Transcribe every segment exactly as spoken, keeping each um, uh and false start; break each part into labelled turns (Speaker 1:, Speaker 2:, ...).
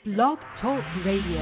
Speaker 1: Blog Talk Radio.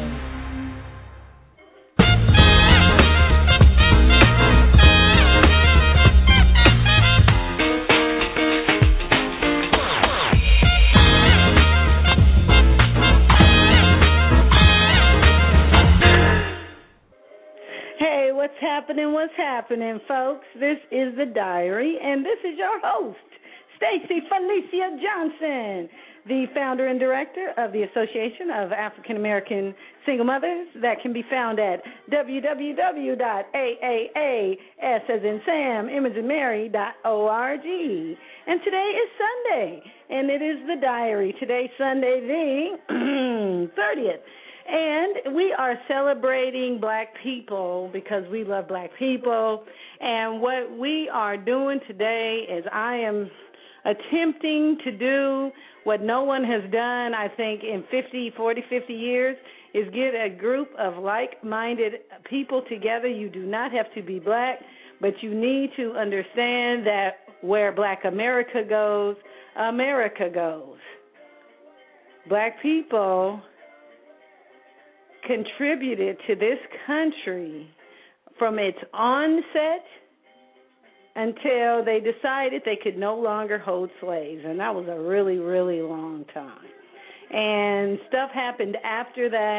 Speaker 2: What's happening? What's happening, folks? This is The Diary, and this is your host, Stacey Felicia Johnson, the founder and director of the Association of African American Single Mothers that can be found at w w w dot a a a s as in Sam, image and Mary dot org. And today is Sunday, and it is The Diary. Today's Sunday, the thirtieth. And we are celebrating black people because we love black people. And what we are doing today is I am attempting to do what no one has done, I think, in fifty, forty, fifty years, is get a group of like-minded people together. You do not have to be black, but you need to understand that where black America goes, America goes. Black people contributed to this country from its onset until they decided they could no longer hold slaves, and that was a really, really long time. And stuff happened after that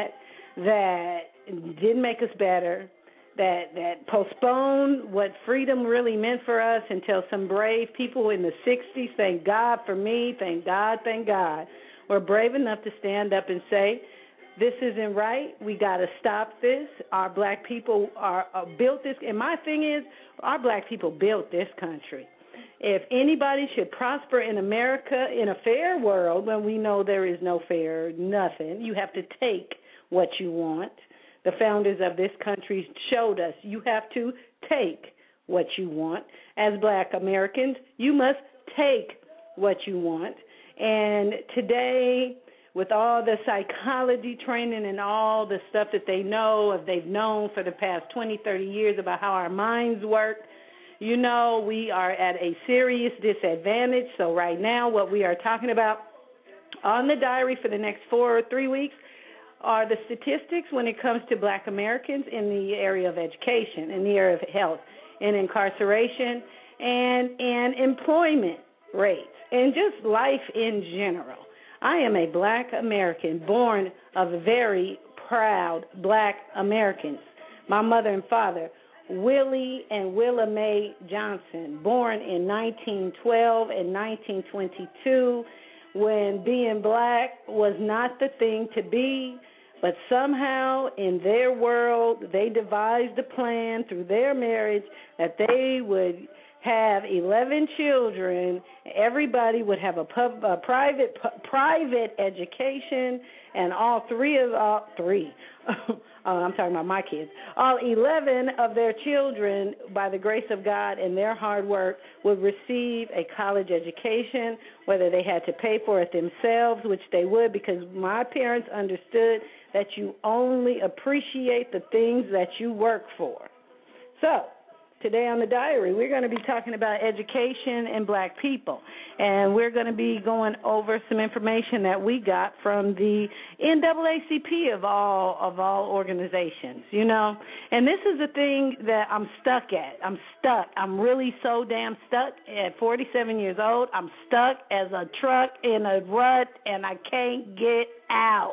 Speaker 2: that didn't make us better, that that postponed what freedom really meant for us until some brave people in the sixties, thank God for me, thank God, thank God, were brave enough to stand up and say, this isn't right. We got to stop this. Our black people are uh, built this. And my thing is, our black people built this country. If anybody should prosper in America in a fair world, when we know there is no fair, nothing, you have to take what you want. The founders of this country showed us you have to take what you want. As black Americans, you must take what you want. And today, with all the psychology training and all the stuff that they know, if they've known for the past twenty, thirty years about how our minds work, you know we are at a serious disadvantage. So right now what we are talking about on the diary for the next four or three weeks are the statistics when it comes to black Americans in the area of education, in the area of health, and incarceration, and, and employment rates, and just life in general. I am a black American, born of very proud black Americans. My mother and father, Willie and Willa Mae Johnson, born in nineteen twelve and nineteen twenty-two, when being black was not the thing to be, but somehow in their world they devised a plan through their marriage that they would have eleven children, everybody would have a, pub, a private p- private education, and all three of all three, uh, I'm talking about my kids, all eleven of their children, by the grace of God and their hard work, would receive a college education, whether they had to pay for it themselves, which they would, because my parents understood that you only appreciate the things that you work for. So, today on the diary, we're going to be talking about education and black people, and we're going to be going over some information that we got from the N double A C P of all of all organizations, you know. And this is the thing that I'm stuck at. I'm stuck. I'm really so damn stuck. At forty-seven years old, I'm stuck as a truck in a rut, and I can't get out.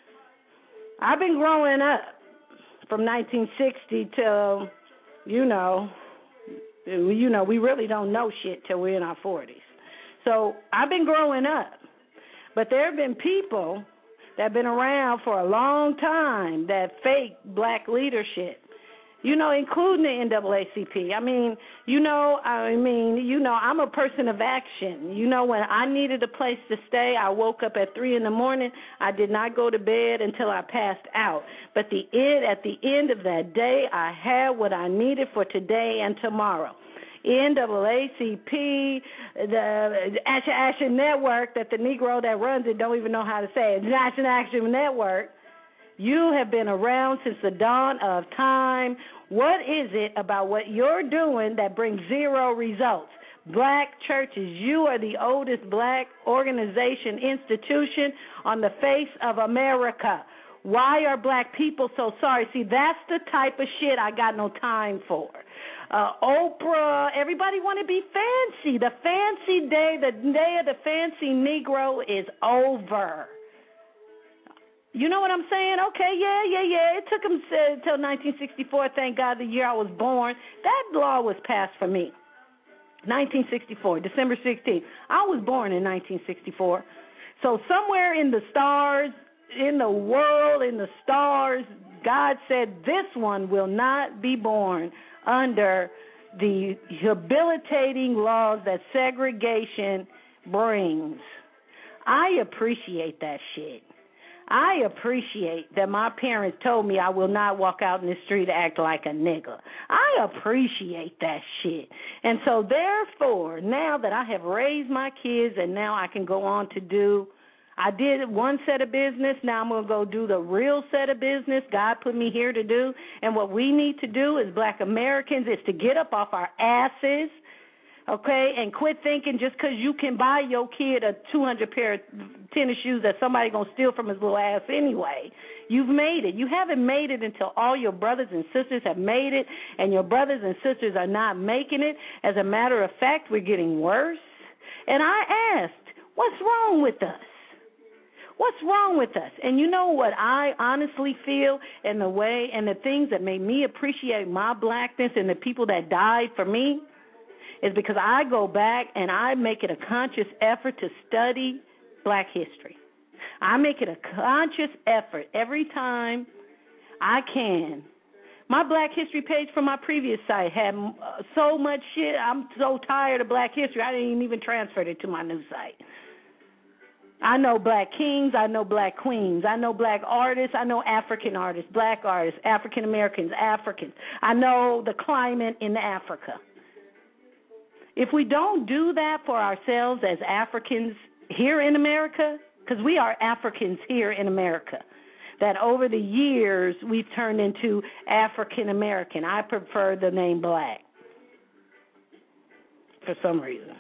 Speaker 2: I've been growing up from nineteen sixty till, you know, you know, we really don't know shit till we're in our forties. So I've been growing up. But there have been people that have been around for a long time that fake black leadership, you know, including the N double A C P. I mean, you know, I mean, you know, I'm a person of action. You know, when I needed a place to stay, I woke up at three in the morning. I did not go to bed until I passed out. But the end, at the end of that day, I had what I needed for today and tomorrow. N double A C P, the Action Action Network, that the Negro that runs it don't even know how to say it, the Action Action Network. You have been around since the dawn of time. What is it about what you're doing that brings zero results? Black churches. You are the oldest black organization, institution on the face of America. Why are black people so sorry? See, that's the type of shit I got no time for. Uh, Oprah, everybody want to be fancy. The fancy day, the day of the fancy Negro is over. You know what I'm saying? Okay, yeah, yeah, yeah. It took them until nineteen sixty-four, thank God, the year I was born. That law was passed for me. nineteen sixty-four, December sixteenth. I was born in nineteen sixty-four. So somewhere in the stars, in the world, in the stars, God said this one will not be born under the habilitating laws that segregation brings. I appreciate that shit. I appreciate that my parents told me I will not walk out in the street and act like a nigga. I appreciate that shit. And so therefore, now that I have raised my kids and now I can go on to do, I did one set of business, now I'm going to go do the real set of business God put me here to do. And what we need to do as black Americans is to get up off our asses, okay, and quit thinking just because you can buy your kid a two hundred pair of tennis shoes that somebody going to steal from his little ass anyway. You've made it. You haven't made it until all your brothers and sisters have made it, and your brothers and sisters are not making it. As a matter of fact, we're getting worse. And I asked, what's wrong with us? What's wrong with us? And you know what I honestly feel, and the way and the things that made me appreciate my blackness and the people that died for me is because I go back and I make it a conscious effort to study black history. I make it a conscious effort every time I can. My black history page from my previous site had so much shit. I'm so tired of black history, I didn't even transfer it to my new site. I know black kings, I know black queens, I know black artists, I know African artists, black artists, African Americans, Africans. I know the climate in Africa. If we don't do that for ourselves as Africans here in America, because we are Africans here in America, that over the years we've turned into African American. I prefer the name black for some reason.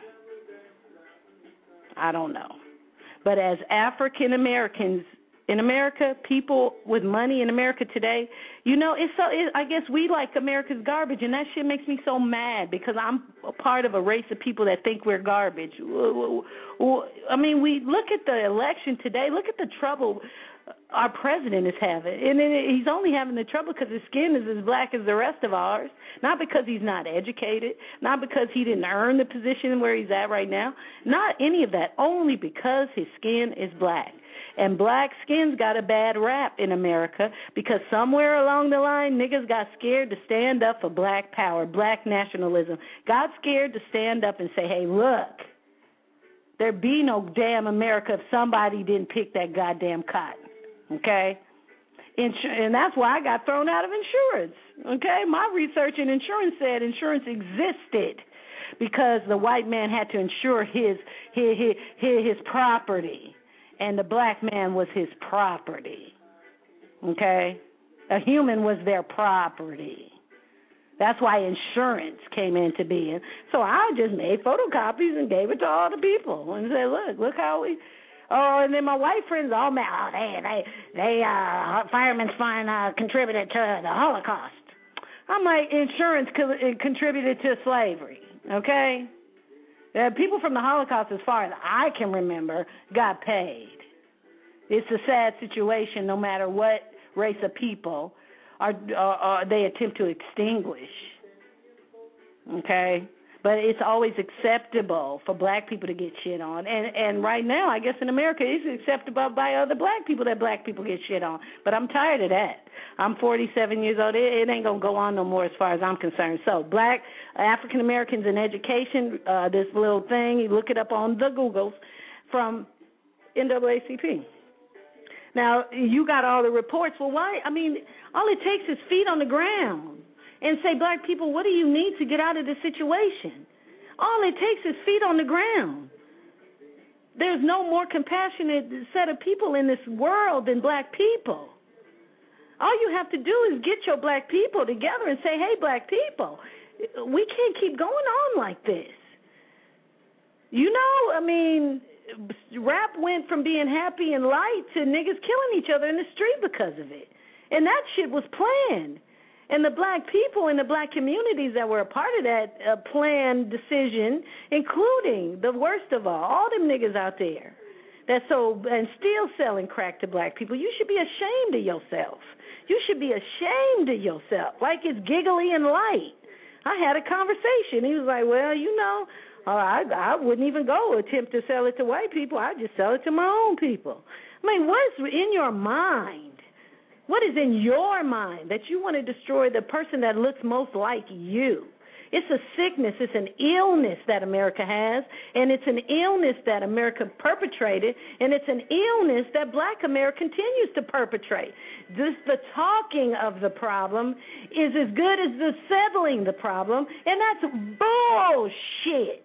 Speaker 2: I don't know. But as African Americans in America, people with money in America today, you know, it's so. It, I guess we like America's garbage, and that shit makes me so mad because I'm a part of a race of people that think we're garbage. I mean, we look at the election today. Look at the trouble our president is having, and he's only having the trouble because his skin is as black as the rest of ours. Not because he's not educated, not because he didn't earn the position where he's at right now. Not any of that. Only because his skin is black. And black skin's got a bad rap in America because somewhere along the line, niggas got scared to stand up for black power, black nationalism. Got scared to stand up and say, hey, look, there'd be no damn America if somebody didn't pick that goddamn cotton, okay? Insur- and that's why I got thrown out of insurance, okay? My research in insurance said insurance existed because the white man had to insure his his his, his property. And the black man was his property, okay? A human was their property. That's why insurance came into being. So I just made photocopies and gave it to all the people and said, look, look how we. Oh, and then my white friends all mad. Oh, they, they, they, uh, Fireman's Fund uh, contributed to the Holocaust. I'm like, insurance co- contributed to slavery, okay? Uh, people from the Holocaust, as far as I can remember, got paid. It's a sad situation no matter what race of people are, are, are they attempt to extinguish, okay? But it's always acceptable for black people to get shit on. And and right now, I guess in America, it's acceptable by other black people that black people get shit on. But I'm tired of that. I'm forty-seven years old. It, it ain't going to go on no more as far as I'm concerned. So black African Americans in education, uh, this little thing, you look it up on the Googles from N double A C P. Now, you got all the reports. Well, why? I mean, all it takes is feet on the ground and say, black people, what do you need to get out of this situation? All it takes is feet on the ground. There's no more compassionate set of people in this world than black people. All you have to do is get your black people together and say, hey, black people, we can't keep going on like this. You know, I mean, rap went from being happy and light to niggas killing each other in the street because of it. And that shit was planned. And the black people in the black communities that were a part of that uh, planned decision, including the worst of all, all them niggas out there that sold and still selling crack to black people, you should be ashamed of yourself. You should be ashamed of yourself, like it's giggly and light. I had a conversation. He was like, well, you know, uh, I, I wouldn't even go attempt to sell it to white people. I'd just sell it to my own people. I mean, what's in your mind? What is in your mind that you want to destroy the person that looks most like you? It's a sickness. It's an illness that America has, and it's an illness that America perpetrated, and it's an illness that black America continues to perpetrate. This, the talking of the problem is as good as the settling the problem, and that's bullshit.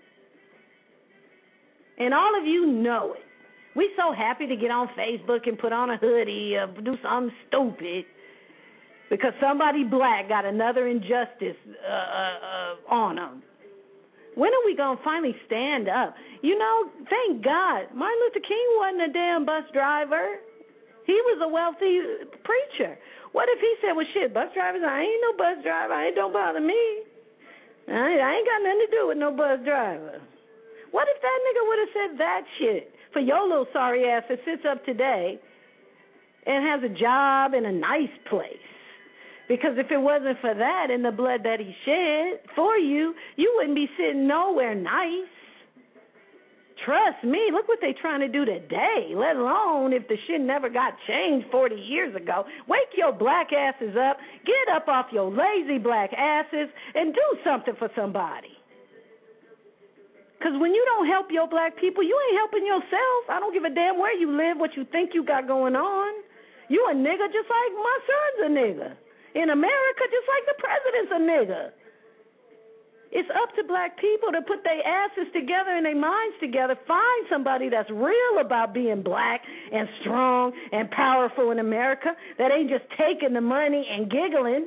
Speaker 2: And all of you know it. We so happy to get on Facebook and put on a hoodie or do something stupid because somebody black got another injustice uh, uh, on them. When are we going to finally stand up? You know, thank God, Martin Luther King wasn't a damn bus driver. He was a wealthy preacher. What if he said, well, shit, bus drivers, I ain't no bus driver. I ain't, don't bother me. I ain't, I ain't got nothing to do with no bus driver. What if that nigga would have said that shit? For your little sorry ass that sits up today and has a job in a nice place. Because if it wasn't for that and the blood that he shed for you, you wouldn't be sitting nowhere nice. Trust me, look what they're trying to do today, let alone if the shit never got changed forty years ago. Wake your black asses up, get up off your lazy black asses, and do something for somebody. Because when you don't help your black people, you ain't helping yourself. I don't give a damn where you live, what you think you got going on. You a nigga just like my son's a nigga. In America, just like the president's a nigga. It's up to black people to put their asses together and their minds together, find somebody that's real about being black and strong and powerful in America that ain't just taking the money and giggling.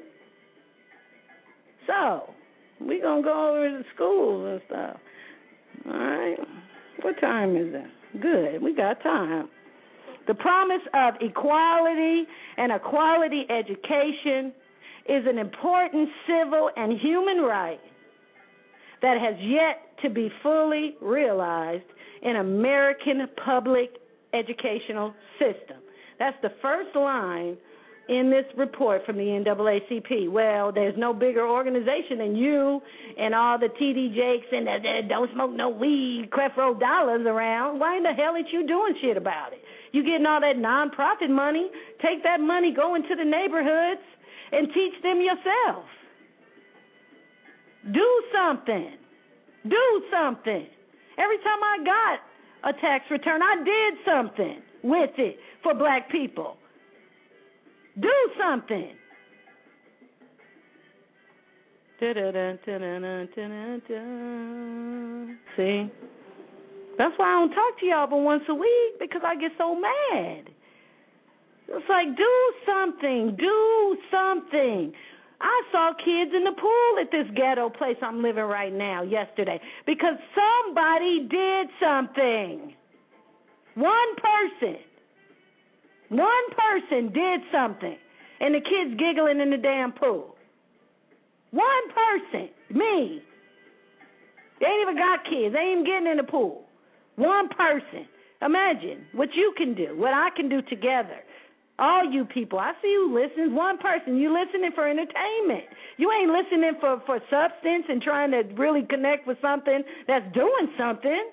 Speaker 2: So, we going to go over to schools and stuff. All right. What time is it? Good. We got time. The promise of equality and a quality education is an important civil and human right that has yet to be fully realized in American public educational system. That's the first line in this report from the N double A C P. Well, there's no bigger organization than you and all the T D Jakes and the, the don't smoke no weed, Creflo dollars around. Why in the hell ain't you doing shit about it? You getting all that nonprofit money. Take that money, go into the neighborhoods, and teach them yourself. Do something. Do something. Every time I got a tax return, I did something with it for black people. Do something. See? That's why I don't talk to y'all but once a week, because I get so mad. It's like, do something. Do something. I saw kids in the pool at this ghetto place I'm living right now yesterday because somebody did something. One person. One person did something, and the kids giggling in the damn pool. One person, me. They ain't even got kids. They ain't even getting in the pool. One person. Imagine what you can do, what I can do together. All you people, I see you listening. One person, you listening for entertainment. You ain't listening for, for substance and trying to really connect with something that's doing something.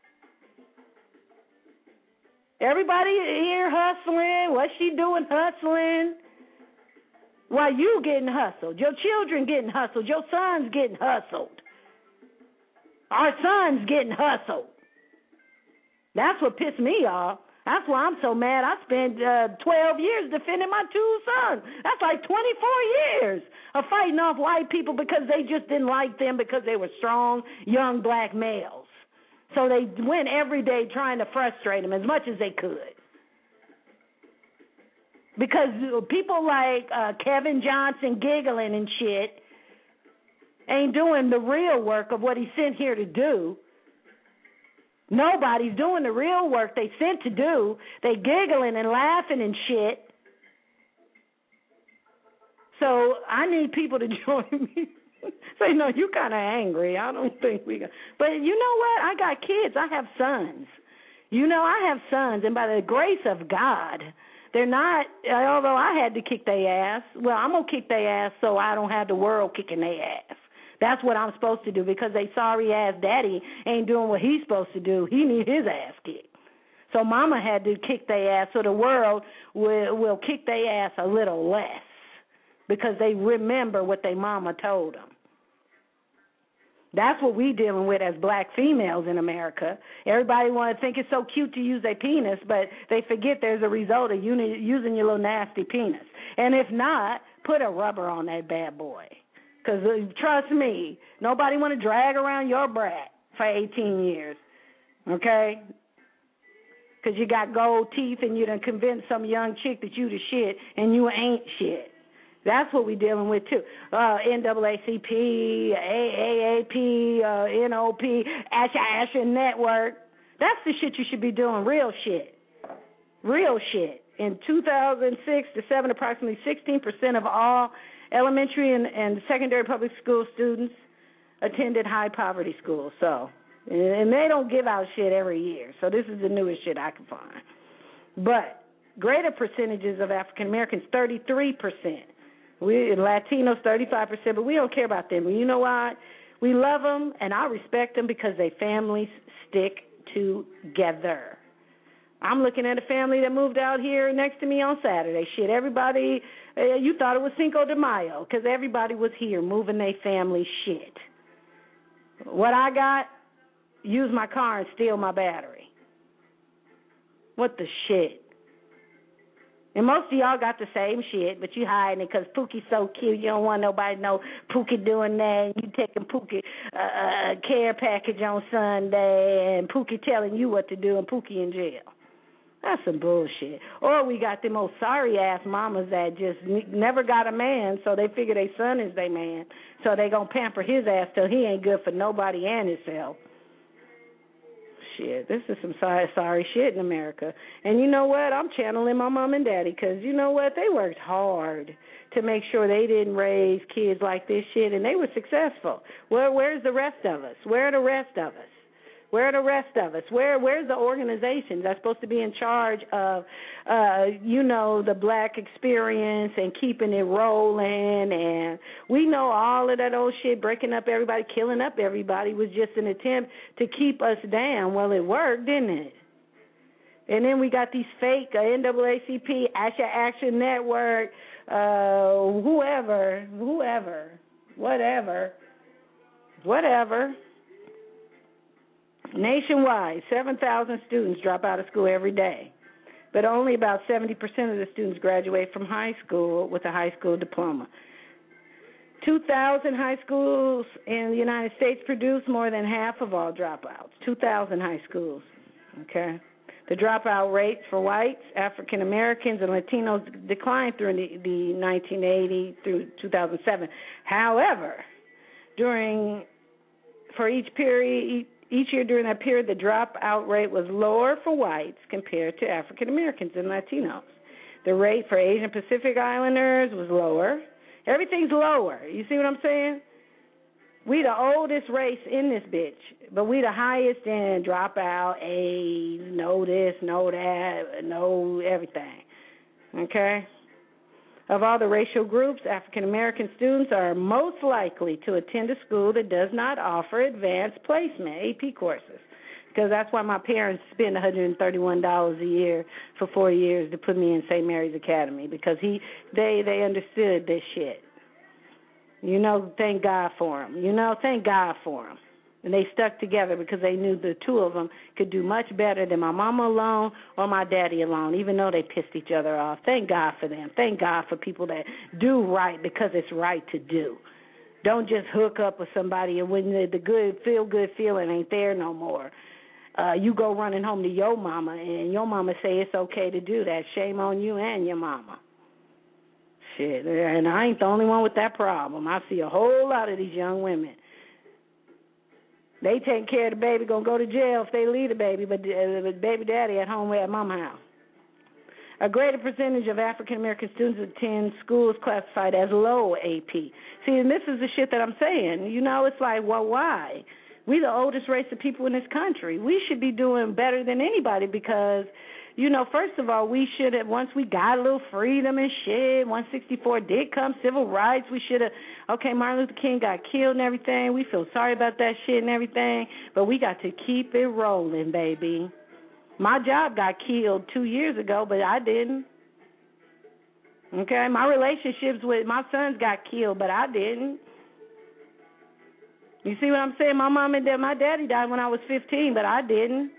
Speaker 2: Everybody here hustling. What's she doing hustling? While you getting hustled. Your children getting hustled. Your sons getting hustled. Our sons getting hustled. That's what pissed me off. That's why I'm so mad. I spent uh, twelve years defending my two sons. That's like twenty-four years of fighting off white people because they just didn't like them because they were strong, young black males. So they went every day trying to frustrate them as much as they could. Because people like uh, Kevin Johnson giggling and shit ain't doing the real work of what he's sent here to do. Nobody's doing the real work they sent to do. They giggling and laughing and shit. So I need people to join me. Say, no, you kind of angry. I don't think we got. But you know what? I got kids. I have sons. You know, I have sons, and by the grace of God, they're not, although I had to kick their ass, well, I'm going to kick their ass so I don't have the world kicking their ass. That's what I'm supposed to do because they sorry-ass daddy ain't doing what he's supposed to do. He need his ass kicked. So mama had to kick their ass so the world will, will kick their ass a little less because they remember what their mama told them. That's what we dealing with as black females in America. Everybody want to think it's so cute to use their penis, but they forget there's a result of using your little nasty penis. And if not, put a rubber on that bad boy. Because uh, trust me, nobody want to drag around your brat for eighteen years, okay? Because you got gold teeth and you done convinced some young chick that you the shit and you ain't shit. That's what we dealing with, too. Uh, N double A C P, A A A P, uh, N O P, Asher Asher Network. That's the shit you should be doing, real shit. Real shit. In two thousand six to seven, approximately sixteen percent of all elementary and, and secondary public school students attended high-poverty schools. So, and they don't give out shit every year. So this is the newest shit I can find. But greater percentages of African Americans, thirty-three percent. We Latinos, thirty-five percent, but we don't care about them. You know why? We love them, and I respect them because their families stick together. I'm looking at a family that moved out here next to me on Saturday. Shit, everybody, uh, you thought it was Cinco de Mayo because everybody was here moving their family shit. What I got, use my car and steal my battery. What the shit? And most of y'all got the same shit, but you hiding it because Pookie's so cute. You don't want nobody to know Pookie doing that. You taking Pookie uh, a care package on Sunday, and Pookie telling you what to do, and Pookie in jail. That's some bullshit. Or we got them old sorry-ass mamas that just never got a man, so they figure their son is their man, so they going to pamper his ass till he ain't good for nobody and himself. Shit, this is some sorry, sorry shit in America. And you know what? I'm channeling my mom and daddy because you know what? They worked hard to make sure they didn't raise kids like this shit, and they were successful. Where, where's the rest of us? Where are the rest of us? Where are the rest of us? Where Where's the organizations that's supposed to be in charge of, uh, you know, the black experience and keeping it rolling? And we know all of that old shit, breaking up everybody, killing up everybody, was just an attempt to keep us down. Well, it worked, didn't it? And then we got these fake uh, N double A C P, Asher Action Network, uh, whoever, whoever, whatever, whatever. Nationwide, seven thousand students drop out of school every day, but only about seventy percent of the students graduate from high school with a high school diploma. two thousand high schools in the United States produce more than half of all dropouts, two thousand high schools, okay? The dropout rates for whites, African Americans, and Latinos declined through the, the nineteen eighty through two thousand seven. However, during, for each period, Each year during that period, the dropout rate was lower for whites compared to African Americans and Latinos. The rate for Asian Pacific Islanders was lower. Everything's lower. You see what I'm saying? We the oldest race in this bitch, but we the highest in dropout, age, know this, know that, know everything. Okay? Of all the racial groups, African American students are most likely to attend a school that does not offer advanced placement, A P courses, because that's why my parents spend one hundred thirty-one dollars a year for four years to put me in Saint Mary's Academy, because he they they understood this shit. You know, thank God for them. You know, thank God for them. And they stuck together because they knew the two of them could do much better than my mama alone or my daddy alone, even though they pissed each other off. Thank God for them. Thank God for people that do right because it's right to do. Don't just hook up with somebody and when the, the good, feel-good feeling ain't there no more, uh, you go running home to your mama and your mama say it's okay to do that. Shame on you and your mama. Shit, and I ain't the only one with that problem. I see a whole lot of these young women They take care of the baby, gonna go to jail if they leave the baby, but uh, the baby daddy at home at mama house. A greater percentage of African American students attend schools classified as low A P. See, and this is the shit that I'm saying. You know, it's like, well, why? We the oldest race of people in this country. We should be doing better than anybody because, you know, first of all, we should have, once we got a little freedom and shit, one sixty-four did come, civil rights, we should have, okay, Martin Luther King got killed and everything. We feel sorry about that shit and everything, but we got to keep it rolling, baby. My job got killed two years ago, but I didn't. Okay, my relationships with my sons got killed, but I didn't. You see what I'm saying? My mom and dad, my daddy died when I was fifteen, but I didn't.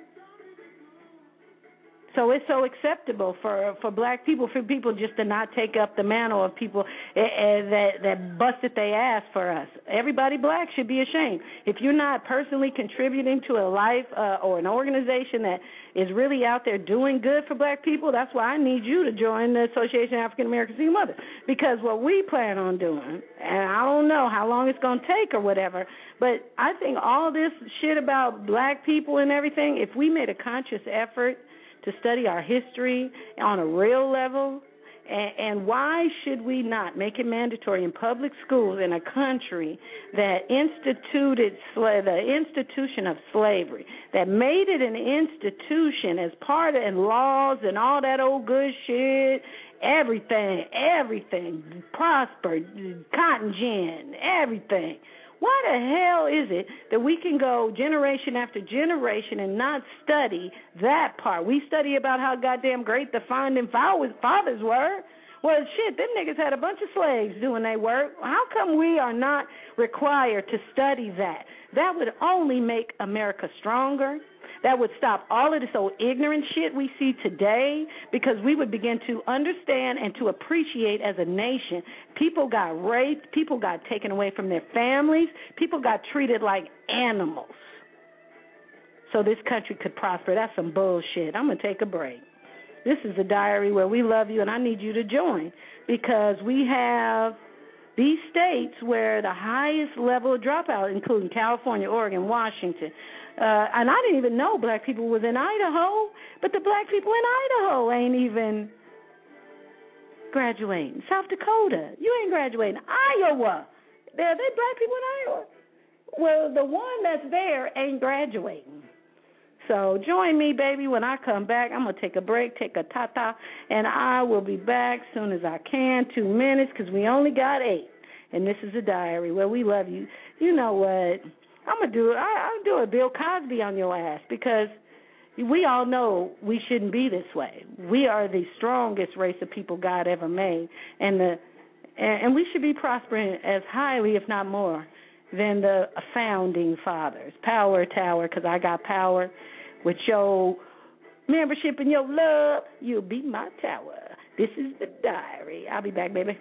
Speaker 2: So it's so acceptable for, for black people, for people just to not take up the mantle of people uh, that, that busted their ass for us. Everybody black should be ashamed. If you're not personally contributing to a life uh, or an organization that is really out there doing good for black people, that's why I need you to join the Association of African American Single Mothers. Because what we plan on doing, and I don't know how long it's going to take or whatever, but I think all this shit about black people and everything, if we made a conscious effort to study our history on a real level, and, and why should we not make it mandatory in public schools in a country that instituted sla- the institution of slavery, that made it an institution as part of and laws and all that old good shit, everything, everything, prospered, cotton gin, everything. Why the hell is it that we can go generation after generation and not study that part? We study about how goddamn great the founding fathers were. Well, shit, them niggas had a bunch of slaves doing their work. How come we are not required to study that? That would only make America stronger. That would stop all of this old ignorant shit we see today, because we would begin to understand and to appreciate as a nation. People got raped. People got taken away from their families. People got treated like animals so this country could prosper. That's some bullshit. I'm going to take a break. This is a diary where we love you, and I need you to join, because we have these states where the highest level of dropout, including California, Oregon, Washington, Uh, and I didn't even know black people was in Idaho, but the black people in Idaho ain't even graduating. South Dakota, you ain't graduating. Iowa, there they black people in Iowa. Well, the one that's there ain't graduating. So join me, baby, when I come back. I'm going to take a break, take a ta-ta, and I will be back as soon as I can, two minutes, because we only got eight. And this is a diary where we love you. You know what? I'm gonna do it. I'll do a Bill Cosby on your ass, because we all know we shouldn't be this way. We are the strongest race of people God ever made, and the and, and we should be prospering as highly, if not more, than the founding fathers. Power tower, because I got power. With your membership and your love, you'll be my tower. This is the diary. I'll be back, baby.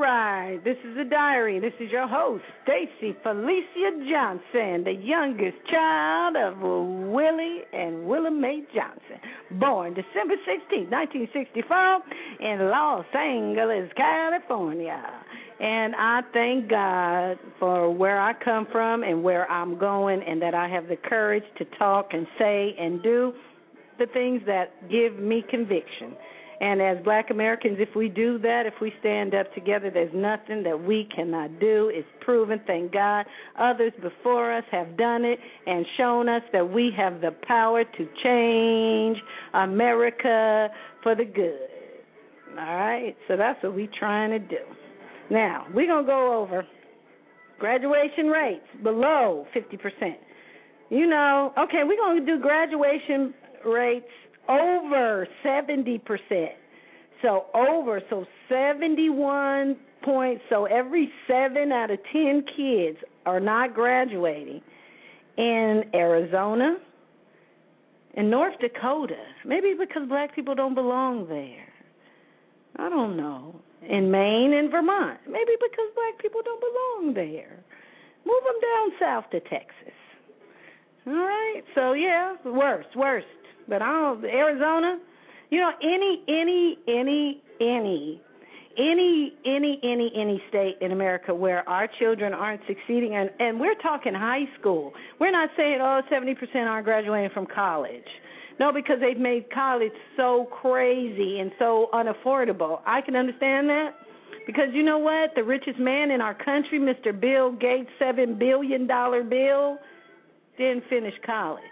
Speaker 2: right, this is the diary. This is your host, Stacy Felicia Johnson, the youngest child of Willie and Willa Mae Johnson, born December sixteenth, nineteen sixty-four, in Los Angeles, California. And I thank God for where I come from and where I'm going, and that I have the courage to talk and say and do the things that give me conviction. And as Black Americans, if we do that, if we stand up together, there's nothing that we cannot do. It's proven, thank God. Others before us have done it and shown us that we have the power to change America for the good. All right? So that's what we're trying to do. Now, we're going to go over graduation rates below fifty percent. You know, okay, we're going to do graduation rates over seventy percent. So over, so seventy-one points. So every seven out of ten kids are not graduating in Arizona and North Dakota. Maybe because black people don't belong there. I don't know. In Maine and Vermont. Maybe because black people don't belong there. Move them down south to Texas. All right? So, yeah, worst, worst. But I don't, Arizona, you know, any, any, any, any, any, any, any, any state in America where our children aren't succeeding, and, and we're talking high school. We're not saying, oh, seventy percent aren't graduating from college. No, because they've made college so crazy and so unaffordable. I can understand that because you know what? The richest man in our country, Mister Bill Gates' seven billion dollars bill, didn't finish college.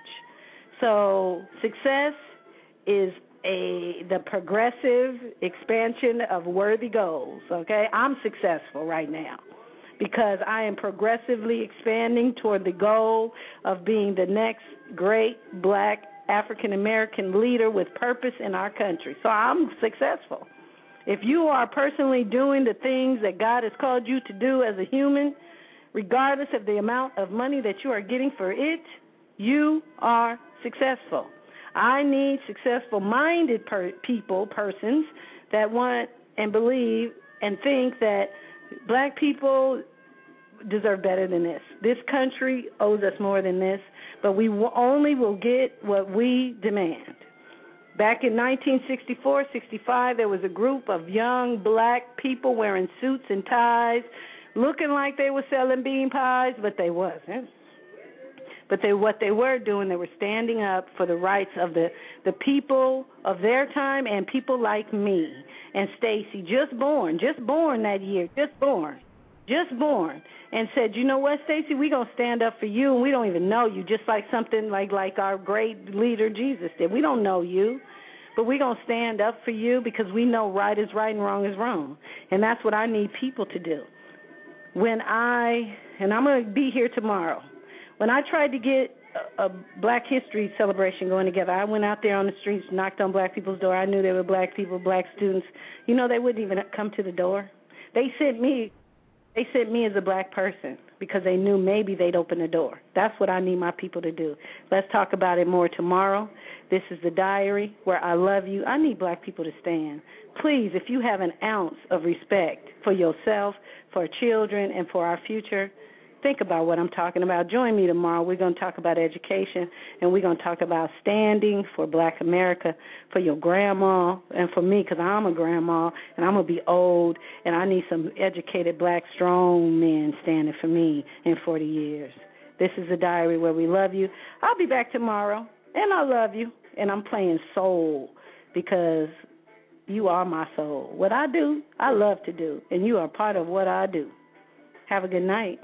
Speaker 2: So success is a the progressive expansion of worthy goals, okay? I'm successful right now because I am progressively expanding toward the goal of being the next great black African-American leader with purpose in our country. So I'm successful. If you are personally doing the things that God has called you to do as a human, regardless of the amount of money that you are getting for it, you are successful. I need successful-minded per- people, persons, that want and believe and think that black people deserve better than this. This country owes us more than this, but we only will get what we demand. Back in nineteen sixty-four, sixty-five, there was a group of young black people wearing suits and ties, looking like they were selling bean pies, but they wasn't. But they, what they were doing, they were standing up for the rights of the, the people of their time and people like me and Stacy, just born, just born that year, just born, just born, and said, you know what, Stacy, we're going to stand up for you, and we don't even know you, just like something like, like our great leader Jesus did. We don't know you, but we're going to stand up for you because we know right is right and wrong is wrong, and that's what I need people to do. When I, and I'm going to be here tomorrow, when I tried to get a, a Black History celebration going together, I went out there on the streets, knocked on black people's door. I knew there were black people, black students. You know, they wouldn't even come to the door. They sent me, they sent me as a black person because they knew maybe they'd open the door. That's what I need my people to do. Let's talk about it more tomorrow. This is the diary where I love you. I need black people to stand. Please, if you have an ounce of respect for yourself, for children, and for our future, think about what I'm talking about. Join me tomorrow. We're going to talk about education, and we're going to talk about standing for black America, for your grandma, and for me, because I'm a grandma, and I'm going to be old, and I need some educated black strong men standing for me in forty years. This is a diary where we love you. I'll be back tomorrow, and I love you, and I'm playing soul because you are my soul. What I do, I love to do, and you are part of what I do. Have a good night.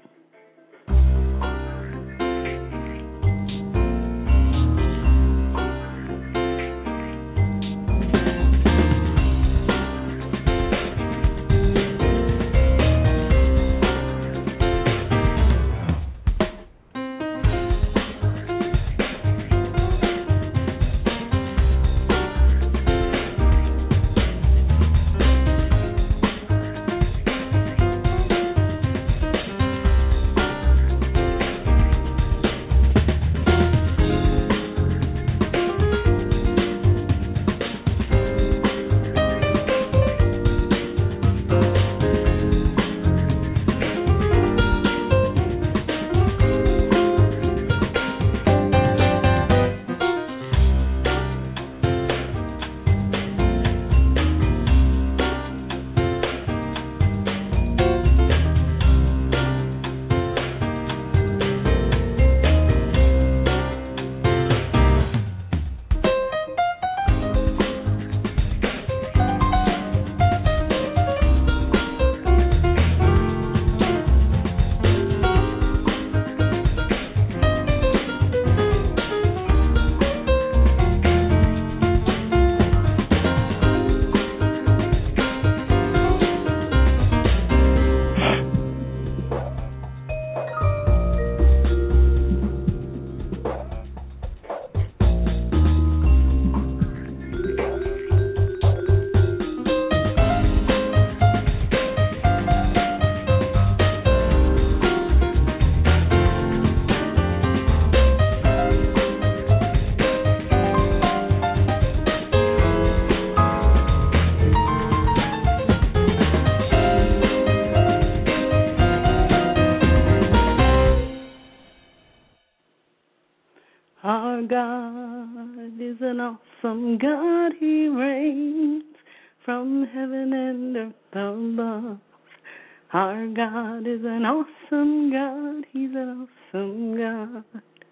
Speaker 2: God is an awesome God. He reigns from heaven and earth above. Our God is an awesome God. He's an awesome God.